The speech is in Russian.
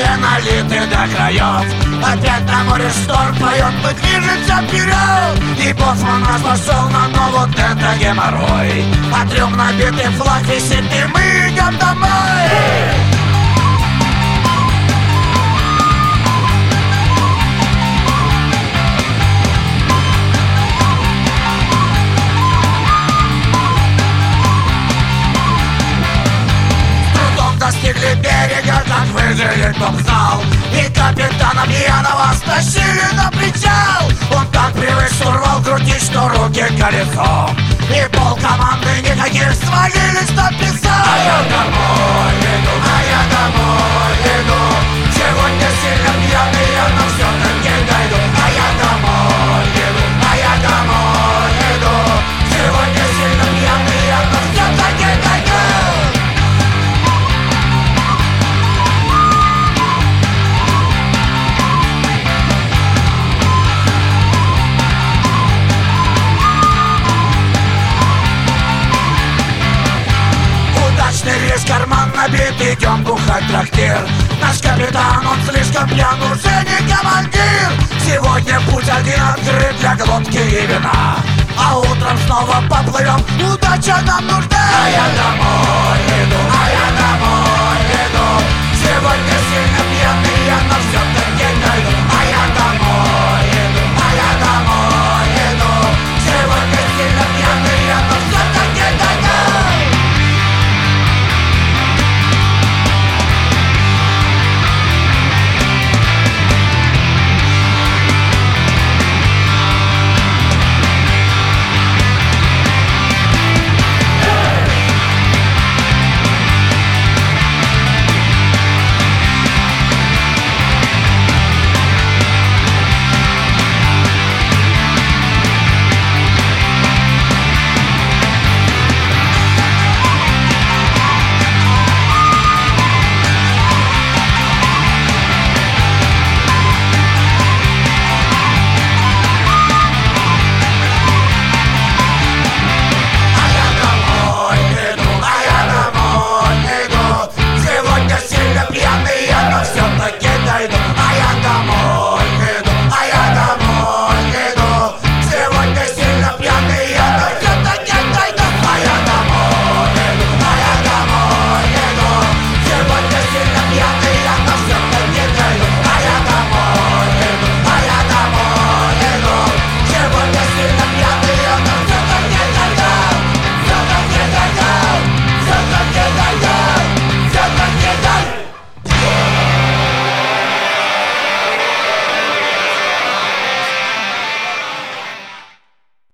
все налиты до краев. Опять на море шторм поет, мы движемся вперед. И боцман нас пошел на дно, вот это геморрой. А трюм набитый, флаг висит, и мы идем домой. Достигли берега, как выжили, кто б знал. И капитана пьяного стащили на причал. Он так привык штурвал крутить, что руки колесом. И пол команды никаких свалились на песок. А я домой иду, а я домой иду. Сегодня сильно пьяный, я но все-таки дойду. А я домой иду, а я домой иду. Сегодня сильно пьяный, я но все-таки дойду. Весь карман набит, идем бухать трактир. Наш капитан, он слишком пьян, уже не командир. Сегодня путь один открыт для глотки и вина. А утром снова поплывем, удача нам нужна. А я домой иду, а я домой иду. Сегодня сильно